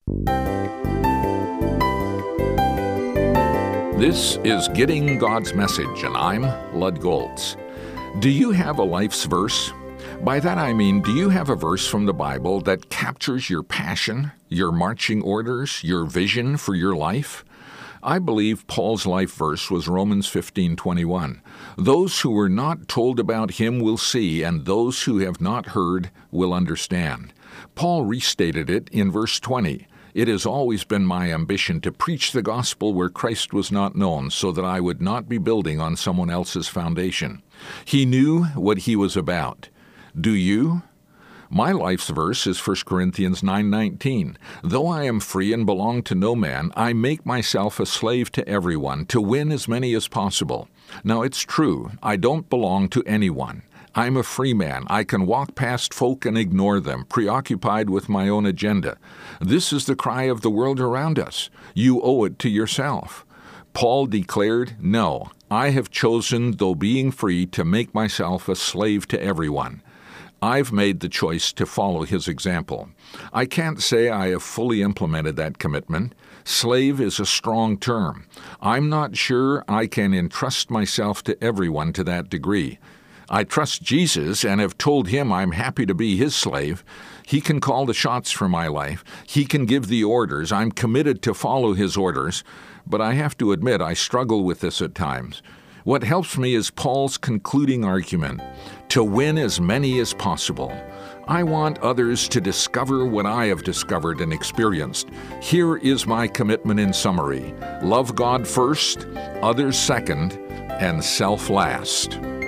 This is Getting God's Message, and I'm Lud Goltz. Do you have a life's verse? By that I mean, do you have a verse from the Bible that captures your passion, your marching orders, your vision for your life? I believe Paul's life verse was Romans 15:21. Those who were not told about him will see, and those who have not heard will understand. Paul restated it in verse 20. It has always been my ambition to preach the gospel where Christ was not known, so that I would not be building on someone else's foundation. He knew what he was about. Do you? My life's verse is 1 Corinthians 9:19. Though I am free and belong to no man, I make myself a slave to everyone, to win as many as possible. Now it's true, I don't belong to anyone. I'm a free man. I can walk past folk and ignore them, preoccupied with my own agenda. This is the cry of the world around us. You owe it to yourself. Paul declared, no, I have chosen, though being free, to make myself a slave to everyone. I've made the choice to follow his example. I can't say I have fully implemented that commitment. Slave is a strong term. I'm not sure I can entrust myself to everyone to that degree. I trust Jesus and have told him I'm happy to be his slave. He can call the shots for my life. He can give the orders. I'm committed to follow his orders. But I have to admit I struggle with this at times. What helps me is Paul's concluding argument, to win as many as possible. I want others to discover what I have discovered and experienced. Here is my commitment in summary. Love God first, others second, and self last.